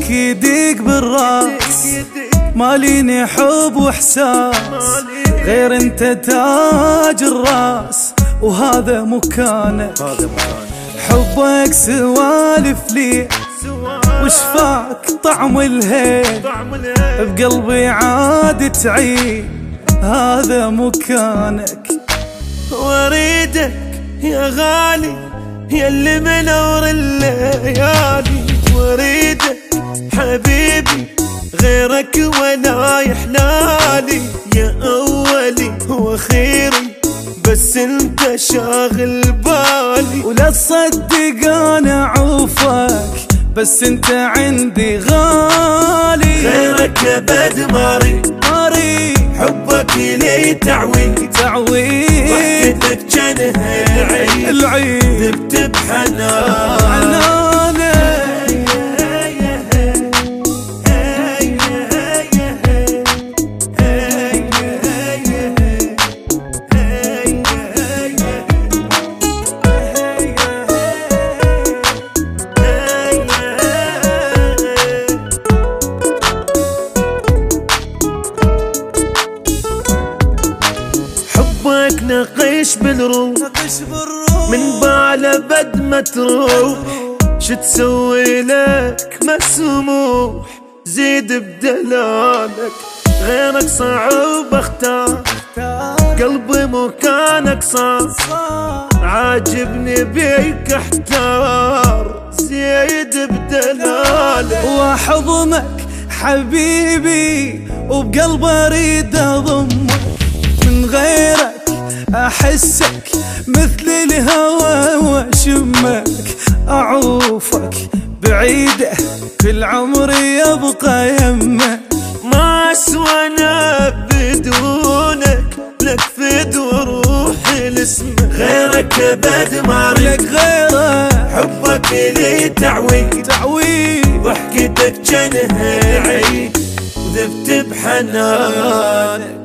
حبك يديق بالراس، ماليني حب واحساس غير انت تاج الراس، وهذا مكانك. حبك سوالف لي وشفاك طعم الهيل، بقلبي عاد تعيد هذا مكانك. واريدك يا غالي يا اللي منور الليالي، واريدك حبيبي غيرك ولا يحلالي، يا اولي واخيري بس انت شاغل بالي. ولا تصدق انا عوفك بس انت عندي غالي، غيرك ابد ماري حبك لي تعويد ضحكتك جنها العيد ذبت بحنان. حبك نقش بالروح من بعل بد ما تروح، شو تسوي لك مسموح زيد بدلالك. غيرك صعب اختار قلبي مكانك صار، عاجبني بيك احتار زيد بدلالك. واحضنك حبيبي وبقلبي اريد اضمك، من غيرك احسك مثل الهوى واشمك، اعوفك بعيده كل عمري يبقى يمك. ما اسوانا بدونك لك فد وروحي لاسمك، غيرك ابد ما لك غيره حبك لي تعويد ضحكتك جنها عيد وذبت بحنانك.